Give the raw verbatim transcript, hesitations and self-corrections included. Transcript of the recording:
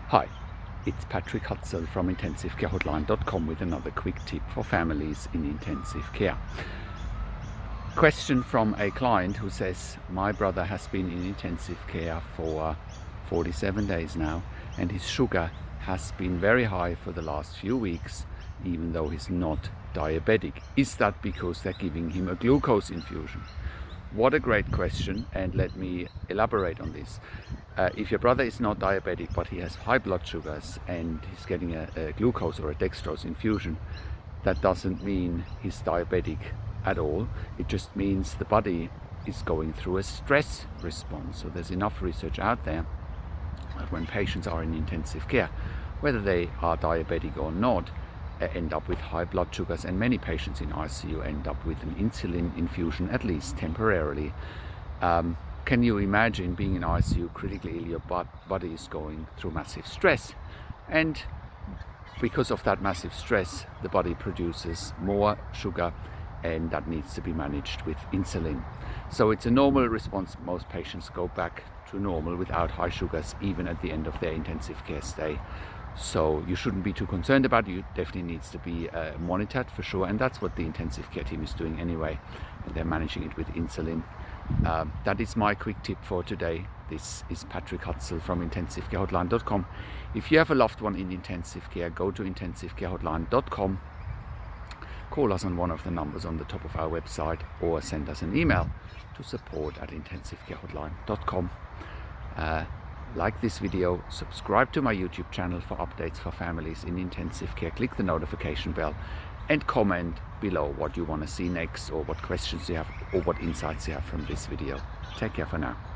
Hi, it's Patrick Hutzel from intensive care hotline dot com with another quick tip for families in intensive care. Question from a client who says, my brother has been in intensive care for forty-seven days now and his sugar has been very high for the last few weeks even though he's not diabetic. Is that because they're giving him a glucose infusion? What a great question, and let me elaborate on this. Uh, if your brother is not diabetic but he has high blood sugars and he's getting a, a glucose or a dextrose infusion, that doesn't mean he's diabetic at all. It just means the body is going through a stress response. So there's enough research out there that when patients are in intensive care, whether they are diabetic or not, uh, end up with high blood sugars, and many patients in I C U end up with an insulin infusion, at least temporarily. Um, Can you imagine being in I C U, critically ill, your body is going through massive stress, and because of that massive stress the body produces more sugar and that needs to be managed with insulin. So it's a normal response. Most patients go back to normal without high sugars even at the end of their intensive care stay. So you shouldn't be too concerned about it. You definitely needs to be uh, monitored for sure, and that's what the intensive care team is doing anyway, and they're managing it with insulin. Um, that is my quick tip for today. This is Patrick Hutzel from intensive care hotline dot com. If you have a loved one in intensive care, go to intensive care hotline dot com, call us on one of the numbers on the top of our website, or send us an email to support at intensive care hotline dot com. Uh, like this video, subscribe to my YouTube channel for updates for families in intensive care, click the notification bell, and comment below what you want to see next, or what questions you have, or what insights you have from this video. Take care for now.